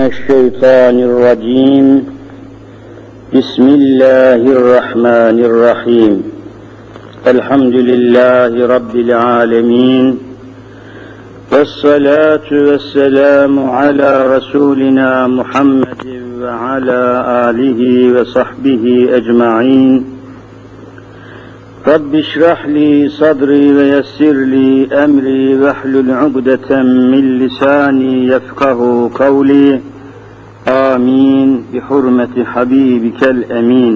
الشيطان الرجيم بسم الله الرحمن الرحيم الحمد لله رب العالمين والصلاة والسلام على رسولنا محمد وعلى آله وصحبه أجمعين رب اشرح لي صدري ويسر لي أمري واحلل عقدة من لساني يفقه قولي آمين بحرمة حبيبك الأمين.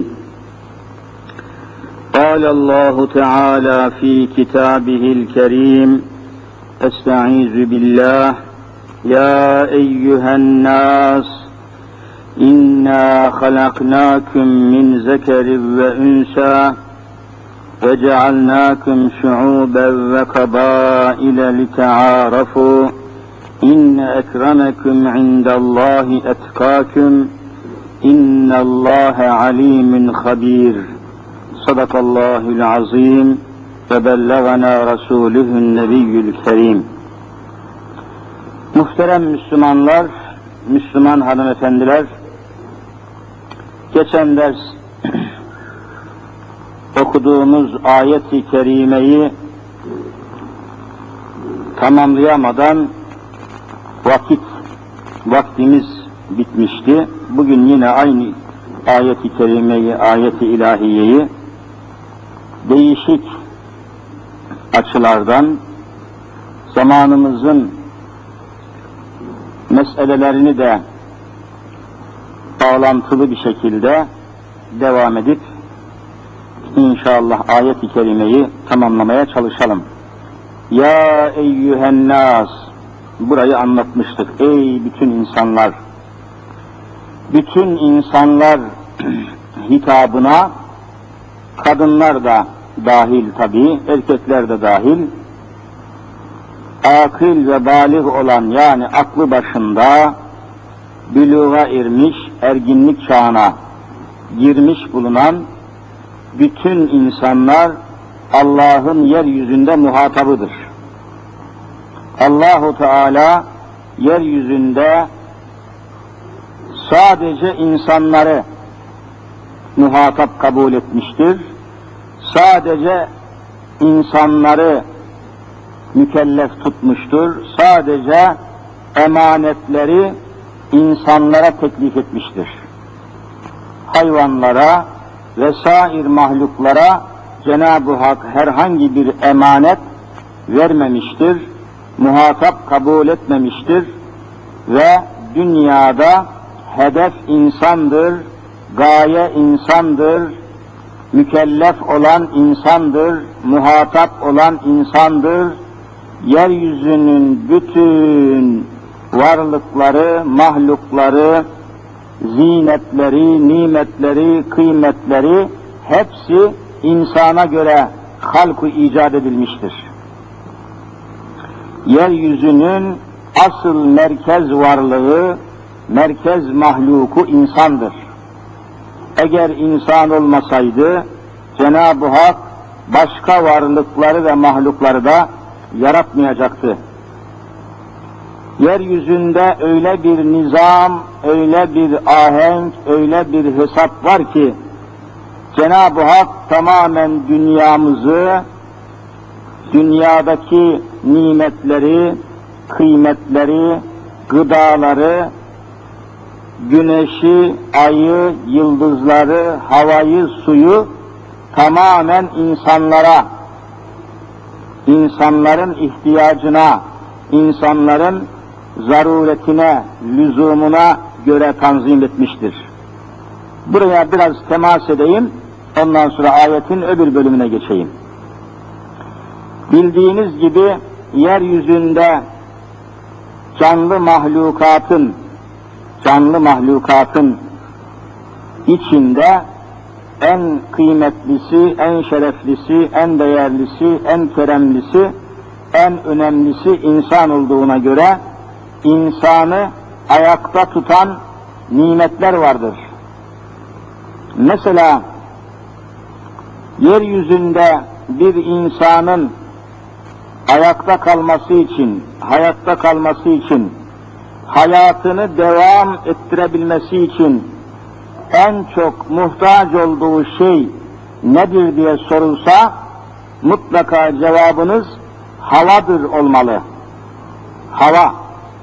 قال الله تعالى في كتابه الكريم استعيذ بالله يا أيها الناس إنا خلقناكم من ذكر وأنثى وجعلناكم شعوبا وقبائل لتعارفوا إن أكرمكم عند الله أتقاكم إن الله عليم خبير. صدق الله العظيم وبلغنا رسوله النبي الكريم. Muhterem Müslümanlar, Müslüman hanımefendiler, geçen ders okuduğumuz ayet-i kerimeyi tamamlayamadan vaktimiz bitmişti. Bugün yine aynı ayet-i kerimeyi, ayet-i ilahiyeyi değişik açılardan zamanımızın meselelerini de bağlantılı bir şekilde devam edip İnşallah ayet-i kerimeyi tamamlamaya çalışalım. Ya eyyühen nas, burayı anlatmıştık. Ey bütün insanlar, bütün insanlar hitabına kadınlar da dahil tabii, erkekler de dahil, akıl ve bâlig olan yani aklı başında büluğa ermiş, erginlik çağına girmiş bulunan bütün insanlar Allah'ın yeryüzünde muhatabıdır. Allahu Teala yeryüzünde sadece insanları muhatap kabul etmiştir. Sadece insanları mükellef tutmuştur. Sadece emanetleri insanlara teklif etmiştir. Hayvanlara vesair mahluklara Cenab-ı Hak herhangi bir emanet vermemiştir, muhatap kabul etmemiştir ve dünyada hedef insandır, gaye insandır, mükellef olan insandır, muhatap olan insandır. Yeryüzünün bütün varlıkları, mahlukları, zinetleri, nimetleri, kıymetleri hepsi insana göre halk-ı icat edilmiştir. Yeryüzünün asıl merkez varlığı, merkez mahluku insandır. Eğer insan olmasaydı Cenab-ı Hak başka varlıkları ve mahlukları da yaratmayacaktı. Yeryüzünde öyle bir nizam, öyle bir ahenk, öyle bir hesap var ki Cenab-ı Hak tamamen dünyamızı, dünyadaki nimetleri, kıymetleri, gıdaları, güneşi, ayı, yıldızları, havayı, suyu tamamen insanlara, insanların ihtiyacına, insanların zaruretine, lüzumuna göre tanzim etmiştir. Buraya biraz temas edeyim, ondan sonra ayetin öbür bölümüne geçeyim. Bildiğiniz gibi yeryüzünde canlı mahlukatın içinde en kıymetlisi, en şereflisi, en değerlisi, en keremlisi, en önemlisi insan olduğuna göre insanı ayakta tutan nimetler vardır. Mesela yeryüzünde bir insanın ayakta kalması için, hayatta kalması için hayatını devam ettirebilmesi için en çok muhtaç olduğu şey nedir diye sorulsa, mutlaka cevabınız havadır olmalı. Hava.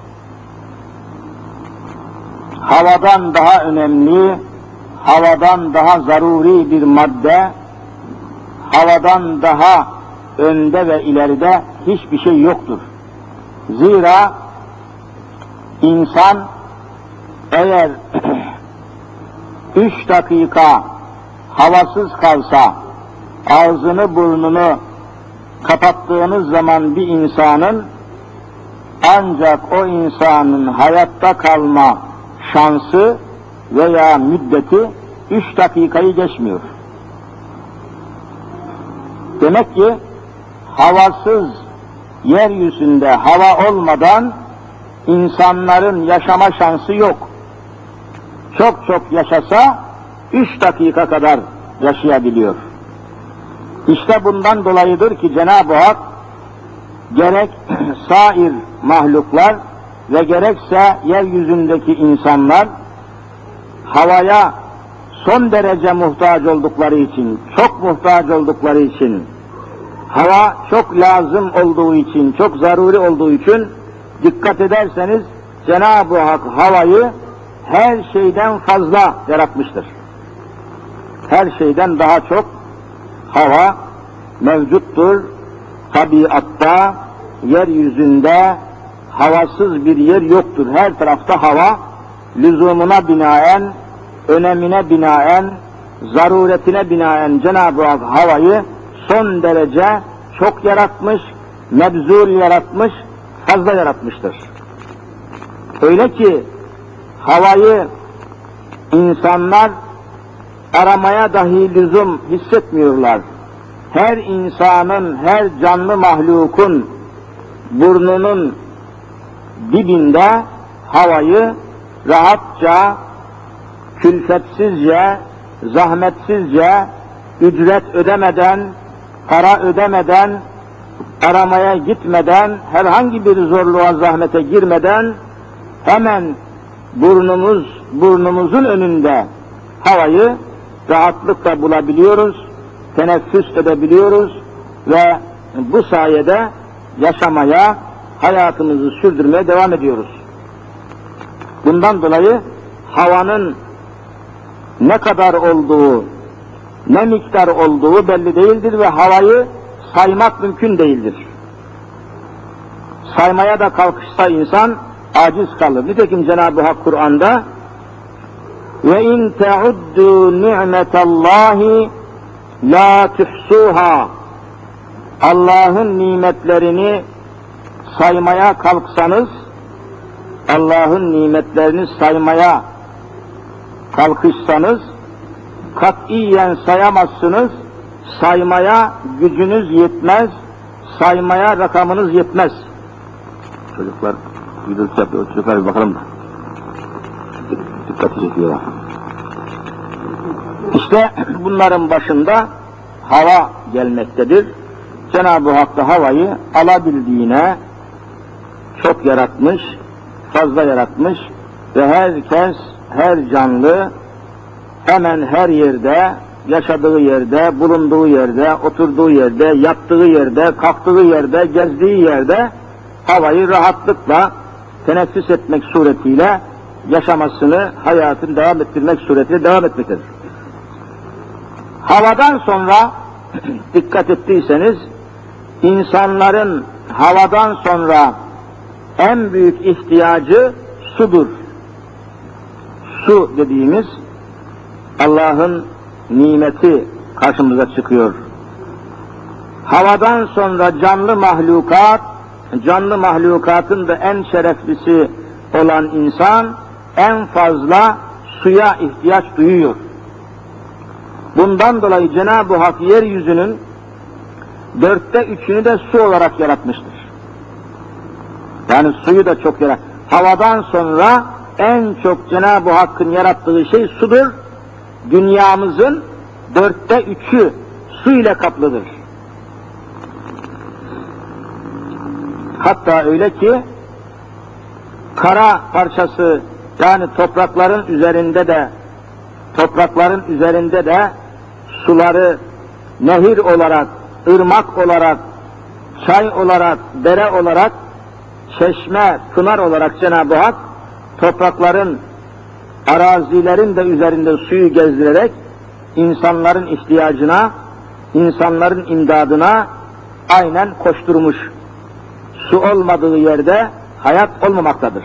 Havadan daha önemli, havadan daha zaruri bir madde, havadan daha önde ve ileride hiçbir şey yoktur. Zira insan eğer 3 dakika havasız kalsa, ağzını burnunu kapattığınız zaman bir insanın, ancak o insanın hayatta kalma şansı veya müddeti 3 dakikayı geçmiyor. Demek ki havasız yeryüzünde hava olmadan insanların yaşama şansı yok. Çok çok yaşasa 3 dakika kadar yaşayabiliyor. İşte bundan dolayıdır ki Cenab-ı Hak gerek sair mahluklar ve gerekse yeryüzündeki insanlar havaya son derece muhtaç oldukları için, çok muhtaç oldukları için, hava çok lazım olduğu için, çok zaruri olduğu için dikkat ederseniz Cenab-ı Hak havayı her şeyden fazla yaratmıştır. Her şeyden daha çok hava mevcuttur. Tabiatta, yeryüzünde havasız bir yer yoktur. Her tarafta hava, lüzumuna binaen, önemine binaen, zaruretine binaen Cenab-ı Hak havayı son derece çok yaratmış, mebzul yaratmış, fazla yaratmıştır. Öyle ki havayı insanlar aramaya dahi lüzum hissetmiyorlar. Her insanın, her canlı mahlukun burnunun dibinde havayı rahatça, külfetsizce, zahmetsizce, ücret ödemeden, para ödemeden, aramaya gitmeden, herhangi bir zorluğa, zahmete girmeden hemen burnumuzun önünde havayı rahatlıkla bulabiliyoruz, teneffüs edebiliyoruz ve bu sayede yaşamaya, hayatımızı sürdürmeye devam ediyoruz. Bundan dolayı havanın ne kadar olduğu, ne miktar olduğu belli değildir ve havayı saymak mümkün değildir. Saymaya da kalkışsa insan aciz kalır. Nitekim Cenab-ı Hak Kur'an'da ve in teuddu ni'metallahi la tuhsuha, Allah'ın nimetlerini saymaya kalksanız, Allah'ın nimetlerini saymaya kalkışsanız katiyen sayamazsınız, saymaya gücünüz yetmez, saymaya rakamınız yetmez. Çocuklar gıdık yapıyor, çocuklar bir bakalım da. Dikkati çekiyorlar. İşte bunların başında hava gelmektedir. Cenab-ı Hak da havayı alabildiğine çok yaratmış, fazla yaratmış ve herkes, her canlı hemen her yerde, yaşadığı yerde, bulunduğu yerde, oturduğu yerde, yattığı yerde, kalktığı yerde, gezdiği yerde havayı rahatlıkla teneffüs etmek suretiyle yaşamasını, hayatını devam ettirmek suretiyle devam etmektedir. Havadan sonra dikkat ettiyseniz insanların havadan sonra en büyük ihtiyacı sudur. Su dediğimiz Allah'ın nimeti karşımıza çıkıyor. Havadan sonra canlı mahlukat, canlı mahlukatın da en şereflisi olan insan en fazla suya ihtiyaç duyuyor. Bundan dolayı Cenab-ı Hak yeryüzünün 3/4'ünü de su olarak yaratmıştır. Yani suyu da çok havadan sonra en çok Cenab-ı Hakk'ın yarattığı şey sudur. Dünyamızın 3/4'ü su ile kaplıdır. Hatta öyle ki kara parçası, yani toprakların üzerinde de suları nehir olarak, ırmak olarak, çay olarak, dere olarak, çeşme, pınar olarak Cenab-ı Hak toprakların, arazilerin de üzerinde suyu gezdirerek insanların ihtiyacına, insanların imdadına aynen koşturmuş. Su olmadığı yerde hayat olmamaktadır.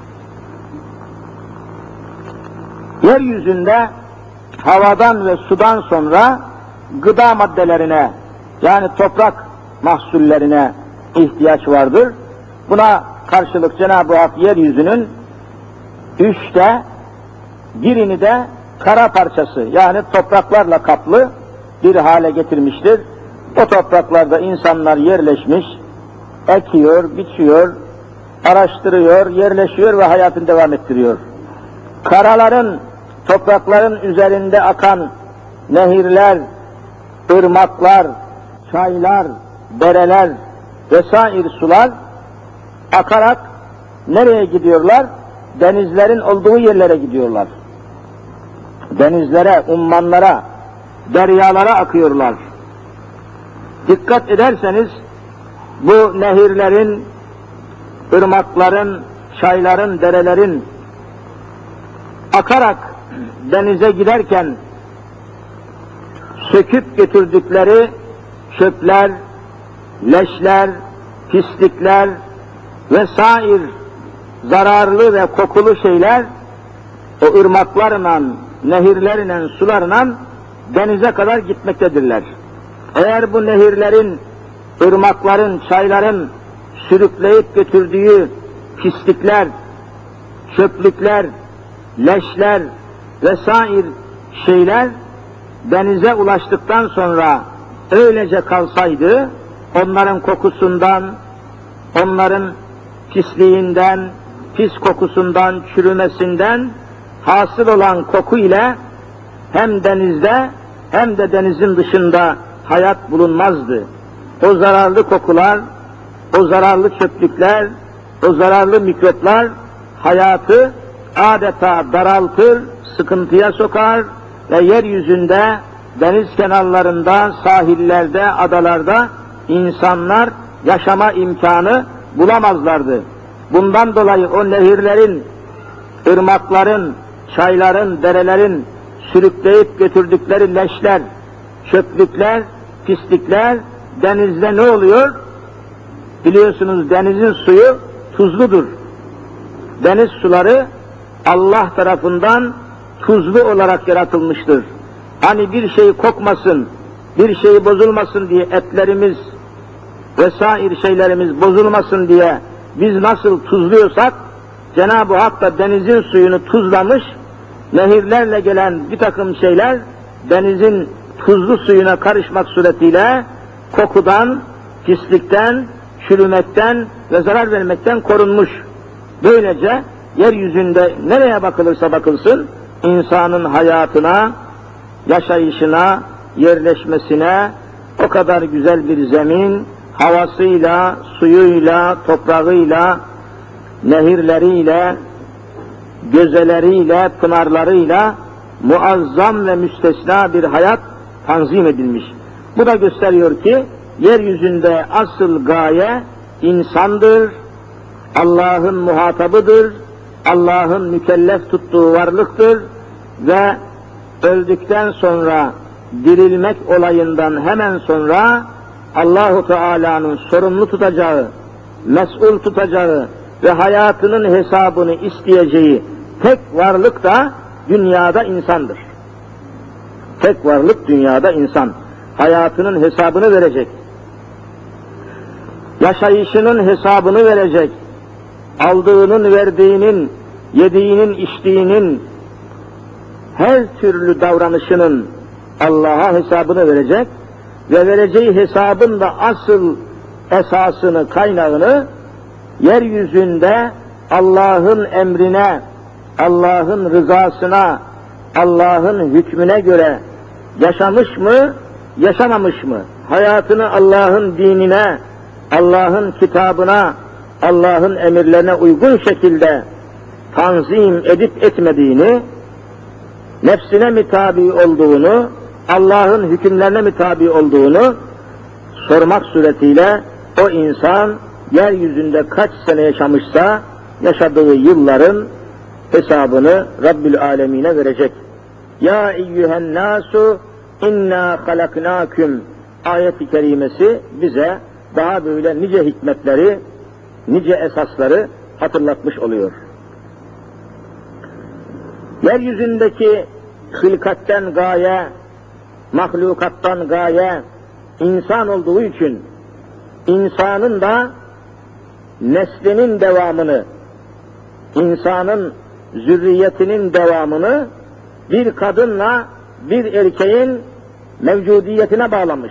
Yeryüzünde havadan ve sudan sonra gıda maddelerine, yani toprak mahsullerine ihtiyaç vardır. Buna karşılık Cenab-ı Hak yeryüzünün 1/3'ünü de kara parçası, yani topraklarla kaplı bir hale getirmiştir. O topraklarda insanlar yerleşmiş, ekiyor, biçiyor, araştırıyor, yerleşiyor ve hayatını devam ettiriyor. Karaların, toprakların üzerinde akan nehirler, ırmaklar, çaylar, dereler vesaire sular akarak nereye gidiyorlar? Denizlerin olduğu yerlere gidiyorlar. Denizlere, ummanlara, deryalara akıyorlar. Dikkat ederseniz bu nehirlerin, ırmakların, çayların, derelerin akarak denize giderken söküp götürdükleri çöpler, leşler, pislikler vesaire zararlı ve kokulu şeyler o ırmaklarla, nehirlerle, sularla denize kadar gitmektedirler. Eğer bu nehirlerin, ırmakların, çayların sürükleyip götürdüğü pislikler, çöplükler, leşler vesaire şeyler denize ulaştıktan sonra öylece kalsaydı, onların kokusundan, onların pisliğinden, pis kokusundan, çürümesinden hasıl olan koku ile hem denizde hem de denizin dışında hayat bulunmazdı. O zararlı kokular, o zararlı çöplükler, o zararlı mikroplar hayatı adeta daraltır, sıkıntıya sokar ve yeryüzünde, deniz kenarlarında, sahillerde, adalarda insanlar yaşama imkanı bulamazlardı. Bundan dolayı o nehirlerin, ırmakların, çayların, derelerin sürükleyip götürdükleri leşler, çöplükler, pislikler denizde ne oluyor? Biliyorsunuz denizin suyu tuzludur. Deniz suları Allah tarafından tuzlu olarak yaratılmıştır. Hani bir şey kokmasın, bir şey bozulmasın diye etlerimiz vesaire şeylerimiz bozulmasın diye biz nasıl tuzluyorsak, Cenab-ı Hak da denizin suyunu tuzlamış, nehirlerle gelen bir takım şeyler denizin tuzlu suyuna karışmak suretiyle kokudan, pislikten, çürümekten ve zarar vermekten korunmuş. Böylece yeryüzünde nereye bakılırsa bakılsın, insanın hayatına, yaşayışına, yerleşmesine o kadar güzel bir zemin, havasıyla, suyuyla, toprağıyla, nehirleriyle, gözeleriyle, pınarlarıyla muazzam ve müstesna bir hayat tanzim edilmiş. Bu da gösteriyor ki yeryüzünde asıl gaye insandır, Allah'ın muhatabıdır, Allah'ın mükellef tuttuğu varlıktır ve öldükten sonra dirilmek olayından hemen sonra Allahu Teala'nın sorumlu tutacağı, mes'ul tutacağı ve hayatının hesabını isteyeceği tek varlık da dünyada insandır. Tek varlık dünyada insan. Hayatının hesabını verecek. Yaşayışının hesabını verecek. Aldığının, verdiğinin, yediğinin, içtiğinin, her türlü davranışının Allah'a hesabını verecek ve vereceği hesabın da asıl esasını, kaynağını yeryüzünde Allah'ın emrine, Allah'ın rızasına, Allah'ın hükmüne göre yaşamış mı, yaşamamış mı? Hayatını Allah'ın dinine, Allah'ın kitabına, Allah'ın emirlerine uygun şekilde tanzim edip etmediğini, nefsine mi tabi olduğunu, Allah'ın hükümlerine mi tabi olduğunu sormak suretiyle o insan yeryüzünde kaç sene yaşamışsa yaşadığı yılların hesabını Rabbül Alemin'e verecek. Ya eyyühen nasu inna halaknâküm ayet-i kerimesi bize daha böyle nice hikmetleri, nice esasları hatırlatmış oluyor. Yeryüzündeki hılkatten gaye, mahlukattan gaye insan olduğu için insanın da neslinin devamını, insanın zürriyetinin devamını bir kadınla bir erkeğin mevcudiyetine bağlamış.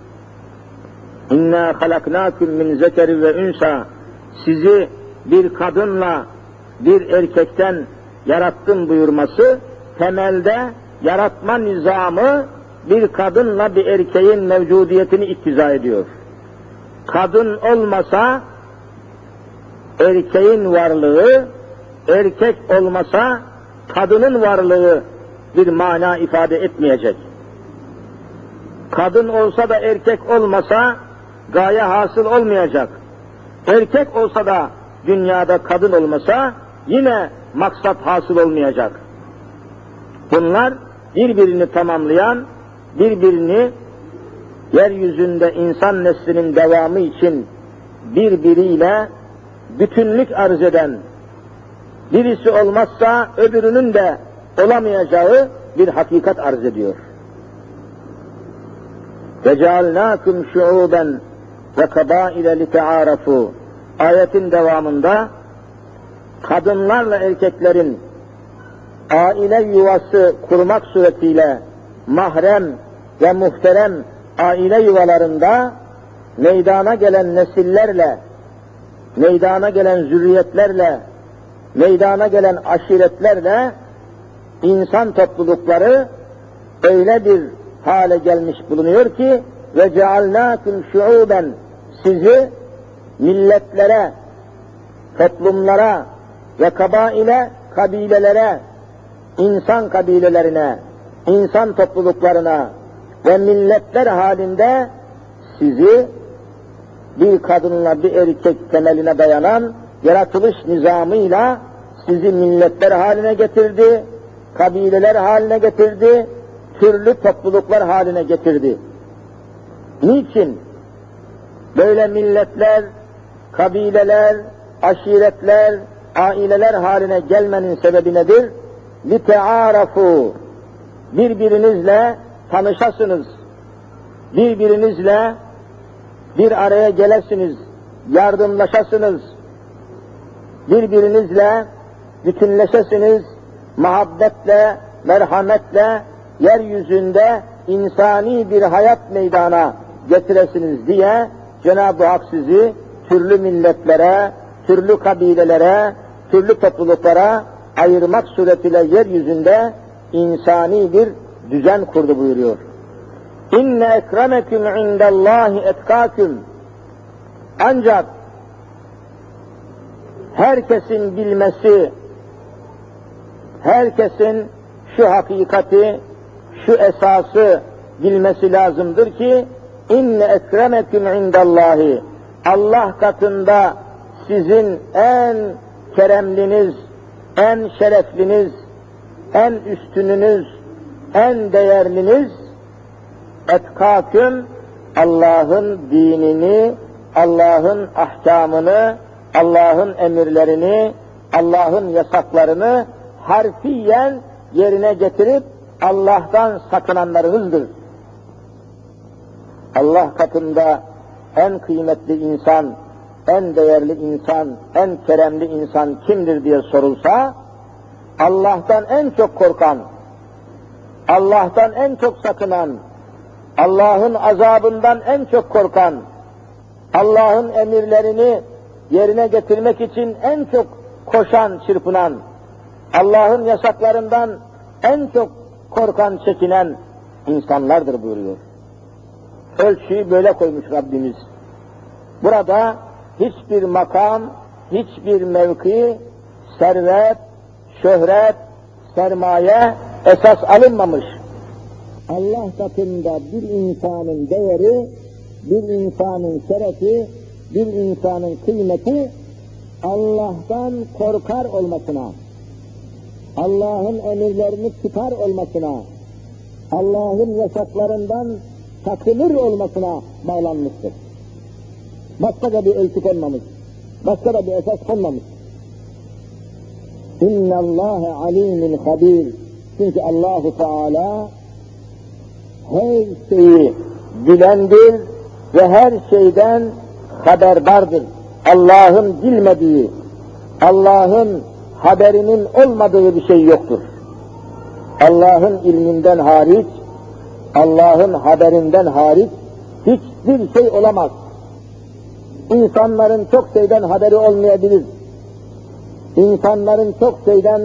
İnna halaknâküm min zekeri ve ünsa, sizi bir kadınla bir erkekten yarattım buyurması, temelde yaratma nizamı bir kadınla bir erkeğin mevcudiyetini iktiza ediyor. Kadın olmasa erkeğin varlığı, erkek olmasa kadının varlığı bir mana ifade etmeyecek. Kadın olsa da erkek olmasa gaye hasıl olmayacak. Erkek olsa da dünyada kadın olmasa yine maksat hasıl olmayacak. Bunlar birbirini tamamlayan, birbirini yeryüzünde insan neslinin devamı için birbiriyle bütünlük arz eden, birisi olmazsa öbürünün de olamayacağı bir hakikat arz ediyor. وَجَعَلْنَاكُمْ شُعُوبًا وَكَبَائِلَ لِتَعَارَفُوا ayetin devamında kadınlarla erkeklerin aile yuvası kurmak suretiyle mahrem ve muhterem aile yuvalarında meydana gelen nesillerle, meydana gelen zürriyetlerle, meydana gelen aşiretlerle insan toplulukları öyle bir hale gelmiş bulunuyor ki ve cealnâküm şuûben, sizi milletlere, toplumlara ve kabaile, kabilelere, insan kabilelerine, insan topluluklarına ve milletler halinde sizi bir kadınla bir erkek temeline dayanan yaratılış nizamıyla sizi milletler haline getirdi, kabileler haline getirdi, türlü topluluklar haline getirdi. Niçin? Böyle milletler, kabileler, aşiretler, aileler haline gelmenin sebebi nedir? لِتَعَارَفُوا, birbirinizle tanışasınız, birbirinizle bir araya gelesiniz, yardımlaşasınız, birbirinizle bütünleşesiniz, muhabbetle, merhametle, yeryüzünde insani bir hayat meydana getiresiniz diye Cenab-ı Hak sizi türlü milletlere, türlü kabilelere, türlü topluluklara ayırmak suretiyle yeryüzünde insani bir düzen kurdu buyuruyor. İnne ekremeküm indallahi etkâküm. Ancak herkesin bilmesi, herkesin şu hakikati, şu esası bilmesi lazımdır ki inne ekremeküm indallahi, Allah katında sizin en keremliniz, en şerefliniz, en üstününüz, en değerliniz etkâküm, Allah'ın dinini, Allah'ın ahkamını, Allah'ın emirlerini, Allah'ın yasaklarını harfiyen yerine getirip Allah'tan sakınanlarınızdır. Allah katında en kıymetli insan, en değerli insan, en keremli insan kimdir diye sorulsa, Allah'tan en çok korkan, Allah'tan en çok sakınan, Allah'ın azabından en çok korkan, Allah'ın emirlerini yerine getirmek için en çok koşan, çırpınan, Allah'ın yasaklarından en çok korkan, çekinen insanlardır buyuruyor. Ölçüyü böyle koymuş Rabbimiz. Burada hiçbir makam, hiçbir mevki, servet, şöhret, sermaye esas alınmamış. Allah katında bir insanın değeri, bir insanın şerefi, bir insanın kıymeti Allah'tan korkar olmasına, Allah'ın emirlerini tutar olmasına, Allah'ın yasaklarından sakınır olmasına bağlanmıştır. Başka da bir ölçü konmamış, başka da bir esas konmamış. İnne Allâhe alîmin habîr. Çünkü Allahu Teala her şeyi bilendir ve her şeyden haberdardır. Allah'ın bilmediği, Allah'ın haberinin olmadığı bir şey yoktur. Allah'ın ilminden hariç, Allah'ın haberinden hariç hiçbir şey olamaz. İnsanların çok şeyden haberi olmayabilir. İnsanların çok şeyden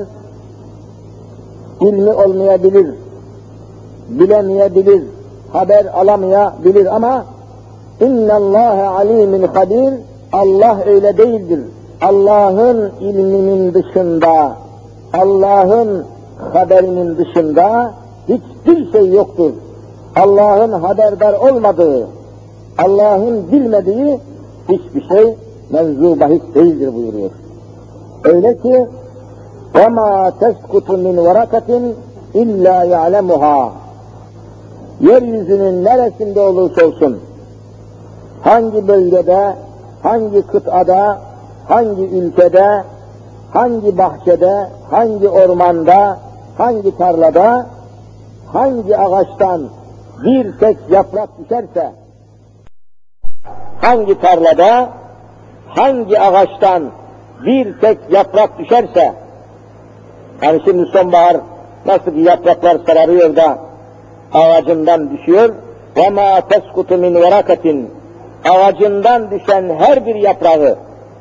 ilmi olmayabilir, bilemeyebilir, haber alamayabilir ama İnne Allâhe alîmin habîr, Allah öyle değildir. Allah'ın ilminin dışında, Allah'ın haberinin dışında hiçbir şey yoktur. Allah'ın haberdar olmadığı, Allah'ın bilmediği hiçbir şey mevzu bahis değildir buyuruyor. Öyle ki وَمَا تَسْكُتُ مِنْ وَرَكَةٍ اِلَّا يَعْلَمُهَا. Yeryüzünün neresinde olursa olsun, hangi bölgede, hangi kıtada, hangi ülkede, hangi bahçede, hangi ormanda, hangi tarlada, hangi ağaçtan bir tek yaprak düşerse, hangi tarlada, hangi ağaçtan bir tek yaprak düşerse, yani şimdi sonbahar nasıl ki yapraklar sararıyor da ağacından düşüyor, وَمَا تَسْكُتُ مِنْ وَرَكَةٍ. Ağacından düşen her bir yaprağı,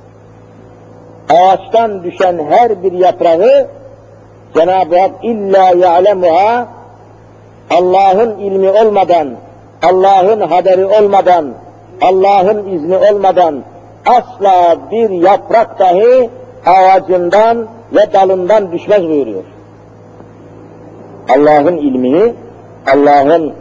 ağaçtan düşen her bir yaprağı Cenab-ı Hak illa ya'lemuha, Allah'ın ilmi olmadan, Allah'ın haberi olmadan, Allah'ın izni olmadan asla bir yaprak dahi ağacından ve dalından düşmez buyuruyor. Allah'ın ilmini, Allah'ın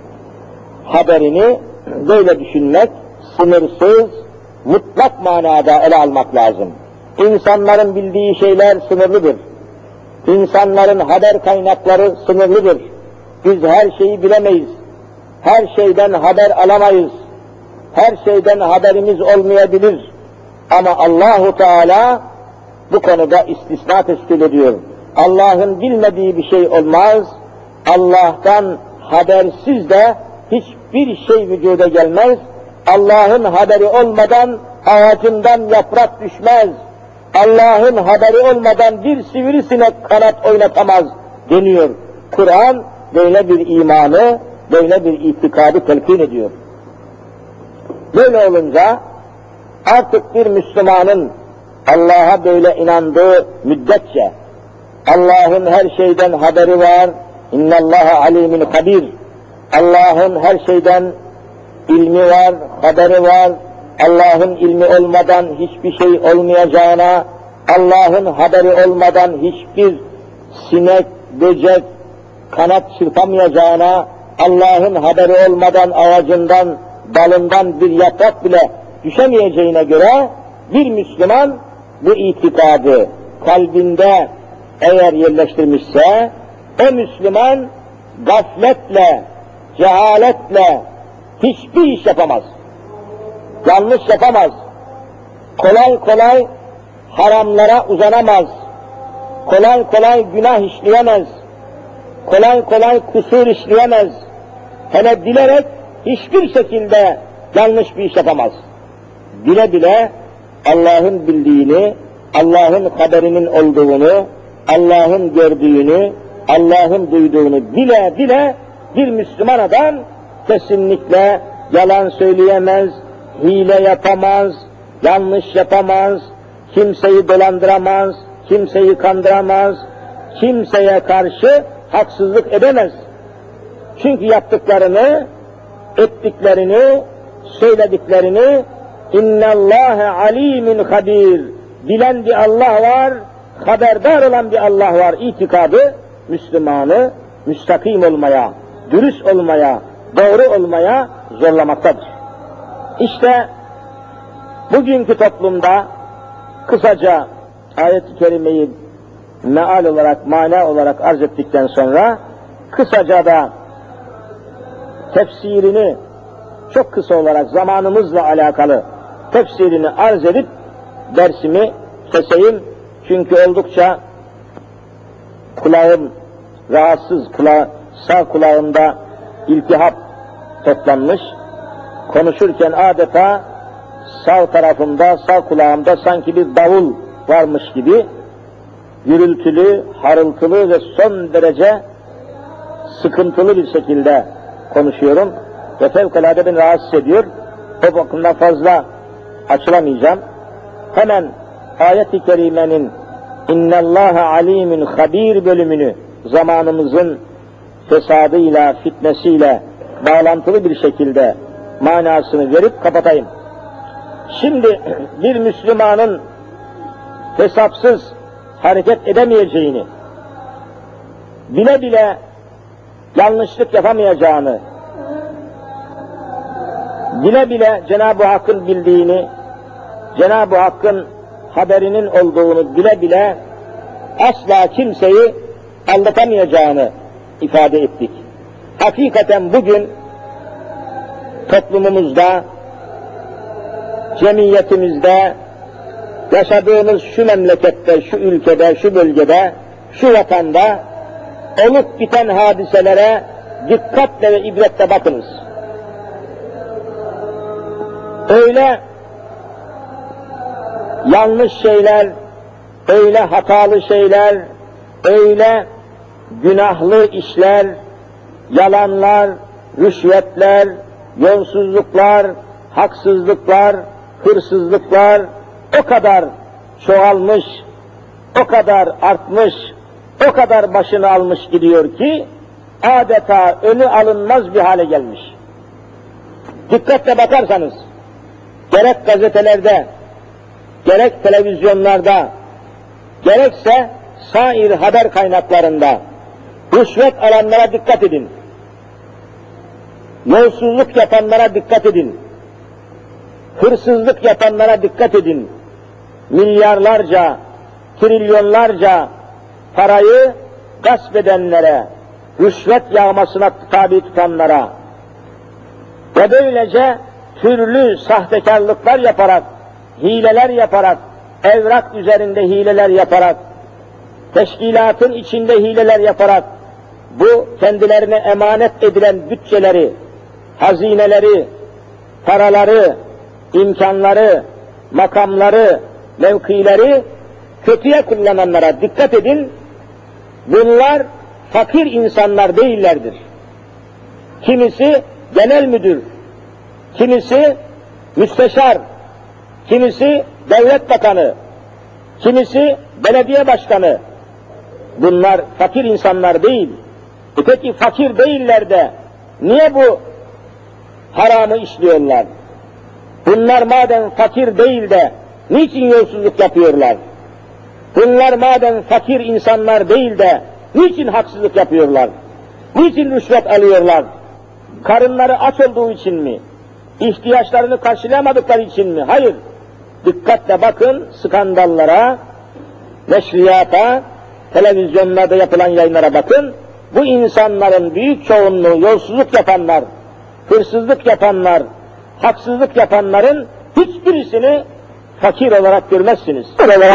haberini böyle düşünmek, sınırsız, mutlak manada ele almak lazım. İnsanların bildiği şeyler sınırlıdır. İnsanların haber kaynakları sınırlıdır. Biz her şeyi bilemeyiz. Her şeyden haber alamayız. Her şeyden haberimiz olmayabilir. Ama Allahu Teala bu konuda istisna teşkil ediyor. Allah'ın bilmediği bir şey olmaz. Allah'tan habersiz de hiçbir şey vücuda gelmez. Allah'ın haberi olmadan ağacından yaprak düşmez. Allah'ın haberi olmadan bir sivrisinek kanat oynatamaz deniyor. Kur'an böyle bir imanı, böyle bir itikadı telkin ediyor. Böyle olunca artık bir Müslümanın Allah'a böyle inandığı müddetçe Allah'ın her şeyden haberi var. İnne Allaha alimin habir. Allah'ın her şeyden ilmi var, haberi var. Allah'ın ilmi olmadan hiçbir şey olmayacağına, Allah'ın haberi olmadan hiçbir sinek, böcek kanat çırpamayacağına, Allah'ın haberi olmadan ağacından, dalından bir yaprak bile düşemeyeceğine göre bir Müslüman bu itikadı kalbinde eğer yerleştirmişse, o Müslüman gafletle, cehaletle hiçbir iş yapamaz. Yanlış yapamaz. Kolay kolay haramlara uzanamaz. Kolay kolay günah işleyemez. Kolay kolay kusur işleyemez. Hele bilerek hiçbir şekilde yanlış bir iş yapamaz. Bile bile Allah'ın bildiğini, Allah'ın haberinin olduğunu, Allah'ın gördüğünü, Allah'ın duyduğunu bile bile bir Müslüman adam kesinlikle yalan söyleyemez, hile yapamaz, yanlış yapamaz, kimseyi dolandıramaz, kimseyi kandıramaz, kimseye karşı haksızlık edemez. Çünkü yaptıklarını, ettiklerini, söylediklerini İnnallâhe alîmin habîr. bilen bir Allah var, haberdar olan bir Allah var itikadı, Müslümanı müstakim olmaya, dürüst olmaya, doğru olmaya zorlamaktadır. İşte bugünkü toplumda kısaca ayet-i kerimeyi meal olarak, mana olarak arz ettikten sonra kısaca da tefsirini çok kısa olarak zamanımızla alakalı tefsirini arz edip dersimi keseyim. Çünkü oldukça kulağım rahatsız, sağ kulağımda iltihap toplanmış. Konuşurken adeta sağ tarafımda, sağ kulağımda sanki bir davul varmış gibi gürültülü, harıltılı ve son derece sıkıntılı bir şekilde konuşuyorum ve fevkalade beni rahatsız ediyor. O bakımdan fazla açılamayacağım. Hemen ayet-i kerimenin İnnallâhe alîmün habîr bölümünü zamanımızın fesadıyla, fitnesiyle bağlantılı bir şekilde manasını verip kapatayım. Şimdi bir Müslümanın hesapsız hareket edemeyeceğini, bile bile yanlışlık yapamayacağını, bile bile Cenab-ı Hakk'ın bildiğini, Cenab-ı Hakk'ın haberinin olduğunu bile bile asla kimseyi aldatamayacağını ifade ettik. Hakikaten bugün toplumumuzda, cemiyetimizde, yaşadığımız şu memlekette, şu ülkede, şu bölgede, şu vatanda olup biten hadiselere dikkatle ve ibretle bakınız. Öyle yanlış şeyler, öyle hatalı şeyler, öyle günahlı işler, yalanlar, rüşvetler, yolsuzluklar, haksızlıklar, hırsızlıklar o kadar çoğalmış, o kadar artmış, o kadar başını almış gidiyor ki adeta önü alınmaz bir hale gelmiş. Dikkatle bakarsanız gerek gazetelerde, gerek televizyonlarda, gerekse sair haber kaynaklarında rüşvet alanlara dikkat edin. Yolsuzluk yapanlara dikkat edin. Hırsızlık yapanlara dikkat edin. Milyarlarca, trilyonlarca parayı gasp edenlere, rüşvet yağmasına tabi tutanlara ve böylece türlü sahtekarlıklar yaparak, hileler yaparak, evrak üzerinde hileler yaparak, teşkilatın içinde hileler yaparak, bu kendilerine emanet edilen bütçeleri, hazineleri, paraları, imkanları, makamları, mevkileri kötüye kullananlara dikkat edin. Bunlar fakir insanlar değillerdir. Kimisi genel müdür, kimisi müsteşar, kimisi devlet bakanı, kimisi belediye başkanı. Bunlar fakir insanlar değil. Peki fakir değiller de niye bu haramı işliyorlar? Bunlar madem fakir değil de niçin yolsuzluk yapıyorlar? Bunlar madem fakir insanlar değil de niçin haksızlık yapıyorlar? Niçin rüşvet alıyorlar? Karınları aç olduğu için mi? İhtiyaçlarını karşılayamadıkları için mi? Hayır. Dikkatle bakın skandallara, neşriyata, televizyonlarda yapılan yayınlara bakın. Bu insanların büyük çoğunluğu yolsuzluk yapanlar, hırsızlık yapanlar, haksızlık yapanların hiçbirisini fakir olarak görmezsiniz.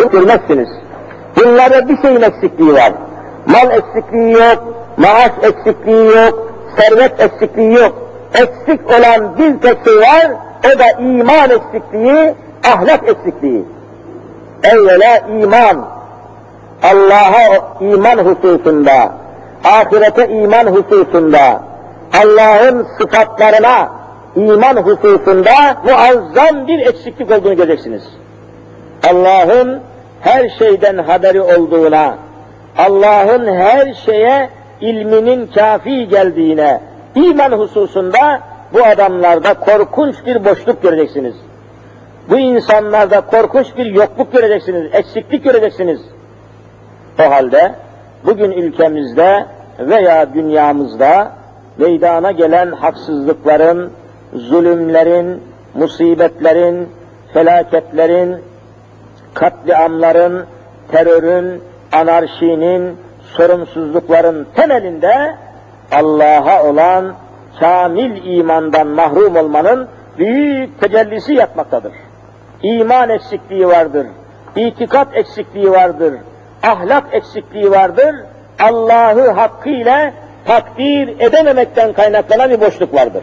Bunlarda bir şeyin eksikliği var. Mal eksikliği yok, maaş eksikliği yok, servet eksikliği yok. Eksik olan bir tek şey var, o da iman eksikliği, ahlak eksikliği. Evvela iman, Allah'a iman hususunda, ahirete iman hususunda, Allah'ın sıfatlarına iman hususunda muazzam bir eksiklik olduğunu göreceksiniz. Allah'ın her şeyden haberi olduğuna, Allah'ın her şeye ilminin kafi geldiğine, iman hususunda bu adamlarda korkunç bir boşluk göreceksiniz. Bu insanlarda korkunç bir yokluk göreceksiniz, eksiklik göreceksiniz. O halde bugün ülkemizde veya dünyamızda meydana gelen haksızlıkların, zulümlerin, musibetlerin, felaketlerin, katliamların, terörün, anarşinin, sorumsuzlukların temelinde Allah'a olan kamil imandan mahrum olmanın büyük tecellisi yatmaktadır. İman eksikliği vardır, itikat eksikliği vardır, ahlak eksikliği vardır, Allah'ı hakkıyla takdir edememekten kaynaklanan bir boşluk vardır.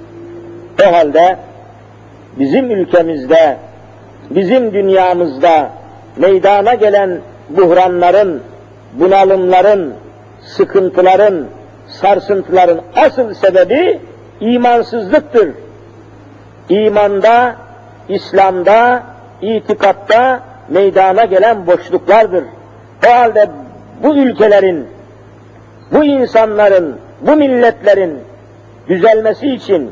O halde bizim ülkemizde, bizim dünyamızda meydana gelen buhranların, bunalımların, sıkıntıların, sarsıntıların asıl sebebi imansızlıktır. İmanda, İslam'da, itikatta meydana gelen boşluklardır. O halde bu ülkelerin, bu insanların, bu milletlerin düzelmesi için,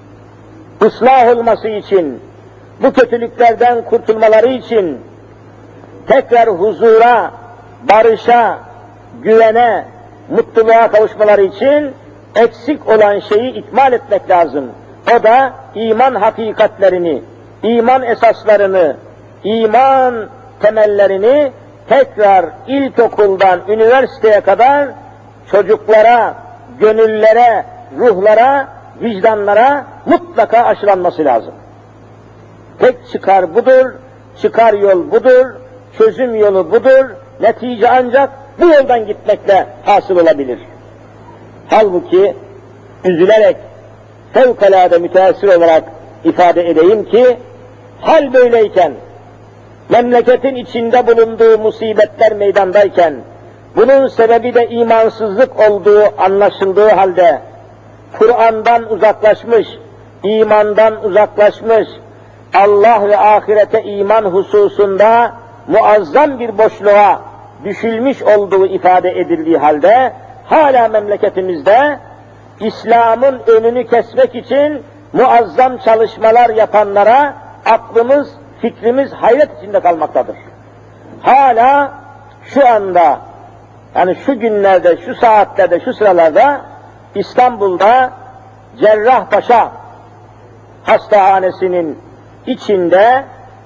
ıslah olması için, bu kötülüklerden kurtulmaları için, tekrar huzura, barışa, güvene, mutluluğa kavuşmaları için eksik olan şeyi ikmal etmek lazım. O da iman hakikatlerini, iman esaslarını, iman temellerini tekrar ilkokuldan üniversiteye kadar çocuklara, gönüllere, ruhlara, vicdanlara mutlaka aşılanması lazım. Tek çıkar budur, çıkar yol budur, çözüm yolu budur, netice ancak bu yoldan gitmekle hasıl olabilir. Halbuki üzülerek, fevkalade müteessir olarak ifade edeyim ki, hal böyleyken, memleketin içinde bulunduğu musibetler meydandayken, bunun sebebi de imansızlık olduğu anlaşıldığı halde, Kur'an'dan uzaklaşmış, imandan uzaklaşmış, Allah ve ahirete iman hususunda muazzam bir boşluğa düşülmüş olduğu ifade edildiği halde, hala memleketimizde İslam'ın önünü kesmek için muazzam çalışmalar yapanlara aklımız, fikrimiz hayret içinde kalmaktadır. Hala şu anda, yani şu günlerde, şu saatlerde, şu sıralarda İstanbul'da Cerrahpaşa Hastahanesi'nin içinde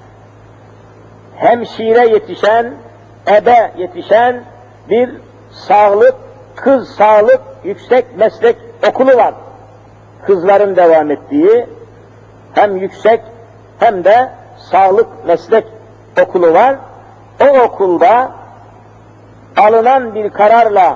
hemşire yetişen, ebe yetişen bir sağlık, kız sağlık yüksek meslek okulu var. Kızların devam ettiği hem yüksek hem de sağlık meslek okulu var. O okulda alınan bir kararla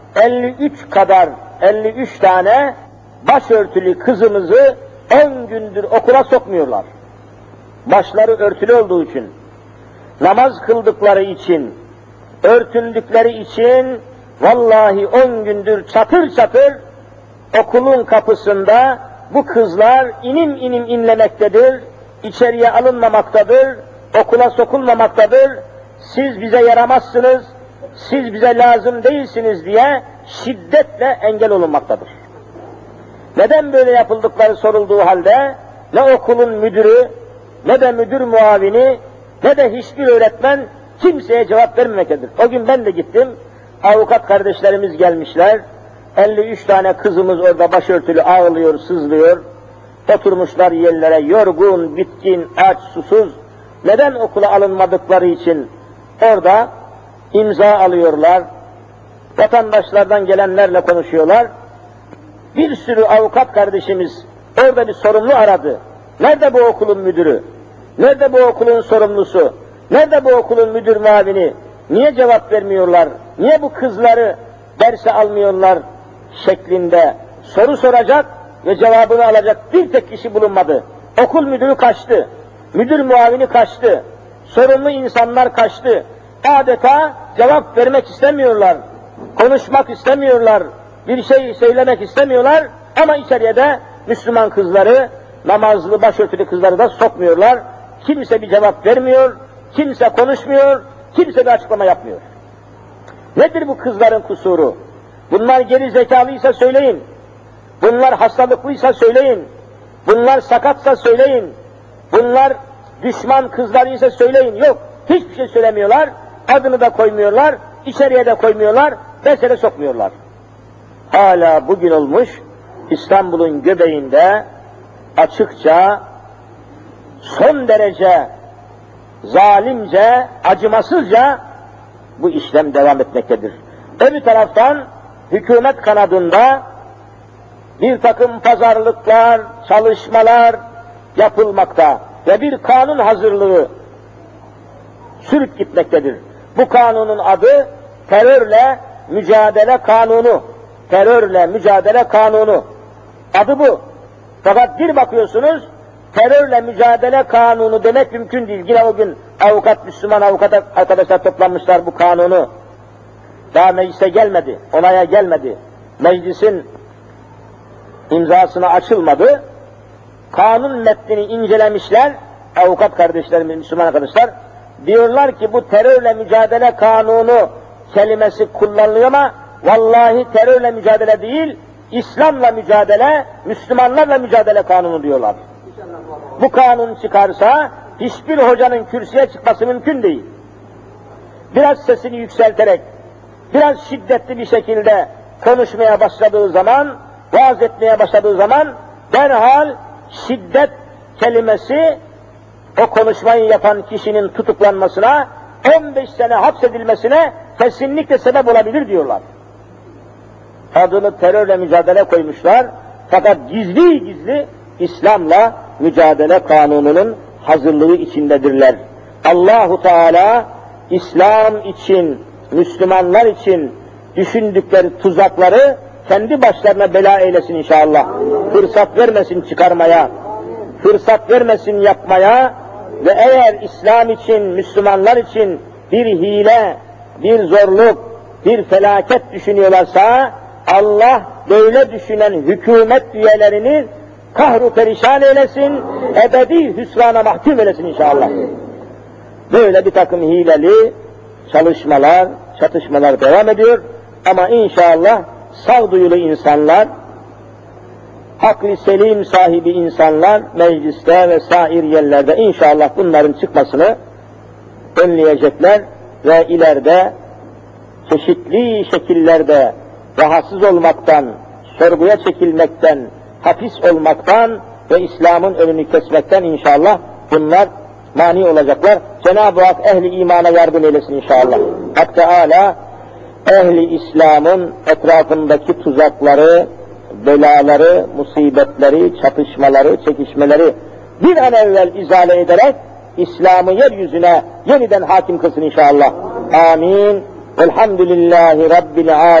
53 tane başörtülü kızımızı 10 gündür okula sokmuyorlar. Başları örtülü olduğu için, namaz kıldıkları için, örtündükleri için vallahi 10 gündür çatır çatır okulun kapısında bu kızlar inim inim inlemektedir, içeriye alınmamaktadır, okula sokulmamaktadır, siz bize yaramazsınız, siz bize lazım değilsiniz diye şiddetle engel olunmaktadır. Neden böyle yapıldıkları sorulduğu halde ne okulun müdürü, ne de müdür muavini, ne de hiçbir öğretmen kimseye cevap vermemektedir. O gün ben de gittim, avukat kardeşlerimiz gelmişler, 53 tane kızımız orada başörtülü ağlıyor, sızlıyor, oturmuşlar yerlere, yorgun, bitkin, aç, susuz. Neden okula alınmadıkları için orada imza alıyorlar, vatandaşlardan gelenlerle konuşuyorlar. Bir sürü avukat kardeşimiz orada bir sorumlu aradı. Nerede bu okulun müdürü? Nerede bu okulun sorumlusu? Nerede bu okulun müdür muavini? Niye cevap vermiyorlar? Niye bu kızları derse almıyorlar şeklinde soru soracak ve cevabını alacak bir tek kişi bulunmadı. Okul müdürü kaçtı. Müdür muavini kaçtı. Sorumlu insanlar kaçtı. Adeta cevap vermek istemiyorlar. Konuşmak istemiyorlar. Bir şey söylemek istemiyorlar. Ama içeriye de Müslüman kızları, namazlı başörtülü kızları da sokmuyorlar. Kimse bir cevap vermiyor. Kimse konuşmuyor. Kimse bir açıklama yapmıyor. Nedir bu kızların kusuru? Bunlar geri zekalıysa söyleyin. Bunlar hastalıklıysa söyleyin. Bunlar sakatsa söyleyin. Bunlar Düşman kızları ise söyleyin. Yok, hiçbir şey söylemiyorlar. Adını da koymuyorlar, içeriye de koymuyorlar, mesele sokmuyorlar. Hala bugün olmuş, İstanbul'un göbeğinde açıkça, son derece zalimce, acımasızca bu işlem devam etmektedir. Öbür taraftan hükümet kanadında bir takım pazarlıklar, çalışmalar yapılmakta ve bir kanun hazırlığı sürüp gitmektedir. Bu kanunun adı terörle mücadele kanunu. Terörle mücadele kanunu. Adı bu. Fakat bir bakıyorsunuz, terörle mücadele kanunu demek mümkün değil. Yine o gün Müslüman avukat arkadaşlar toplanmışlar bu kanunu. Daha meclise gelmedi, onaya gelmedi. Meclisin imzasına açılmadı. Kanun metnini incelemişler, avukat kardeşlerimiz, Müslüman arkadaşlar. Diyorlar ki bu terörle mücadele kanunu kelimesi kullanılıyor ama vallahi terörle mücadele değil, İslam'la mücadele, Müslümanlarla mücadele kanunu diyorlar. Bu kanun çıkarsa hiçbir hocanın kürsüye çıkması mümkün değil. Biraz sesini yükselterek, biraz şiddetli bir şekilde konuşmaya başladığı zaman, vaaz etmeye başladığı zaman derhal şiddet kelimesi o konuşmayı yapan kişinin tutuklanmasına, 15 sene hapsedilmesine kesinlikle sebep olabilir diyorlar. Adını terörle mücadele koymuşlar. Fakat gizli gizli İslam'la mücadele kanununun hazırlığı içindedirler. Allahu Teala İslam için, Müslümanlar için düşündükleri tuzakları kendi başlarına bela eylesin inşallah. Fırsat vermesin çıkarmaya, fırsat vermesin yapmaya ve eğer İslam için, Müslümanlar için bir hile, bir zorluk, bir felaket düşünüyorlarsa Allah böyle düşünen hükümet üyelerini kahru perişan eylesin, ebedi hüsrana mahkum eylesin inşallah. Böyle bir takım hileli çalışmalar, çatışmalar devam ediyor ama inşallah sağduyulu insanlar, aklı selim sahibi insanlar mecliste ve sair yerlerde inşallah bunların çıkmasını önleyecekler ve ileride çeşitli şekillerde rahatsız olmaktan, sorguya çekilmekten, hapis olmaktan ve İslam'ın önünü kesmekten inşallah bunlar mani olacaklar. Cenab-ı Hak ehli imana yardım eylesin inşallah. Hak Teâlâ ehli İslam'ın etrafındaki tuzakları, belaları, musibetleri, çatışmaları, çekişmeleri bir an evvel izale ederek İslam'ı yeryüzüne yeniden hakim kılsın inşallah. Amin. Elhamdülillahi Rabbil âlemin.